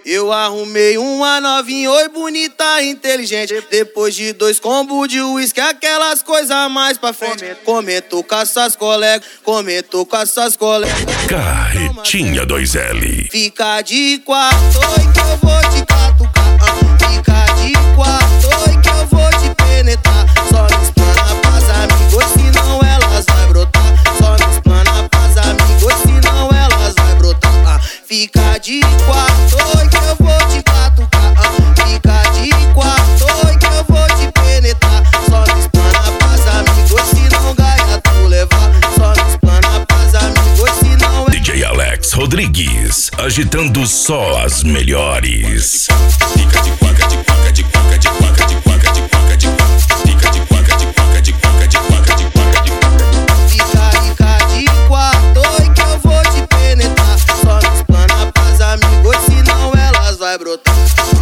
Eu arrumei uma novinha, oi bonita, inteligente. Depois de 2 combos de uísque, aquelas coisas mais pra frente. Comentou com essas colegas, comentou com essas colegas. Carretinha 2L. Fica de 4, oi que eu vou te catucar. Fica de 4, oi que eu vou te penetrar. Só me explana pras amigos, senão elas vai brotar. Só me explana pras amigos, senão elas vai brotar. Fica de 4, oi que eu vou te catucar. Fica de 4, oi que eu vou te penetrar. Só me explana pras amigos, senão ganha tu levar. Só me explana pras amigos, senão DJ Alex Rodrigues, agitando só as melhores. Fica de quaca, de quaca, de quaca, de quaca, de quaca, de quaca, de quaca. Fica de quaca, de quaca, de quaca, de quaca, de quaca, de quaca. Fica de 4, oi que eu vou te penetrar. Só me explana pras amigos, senão elas vai brotar.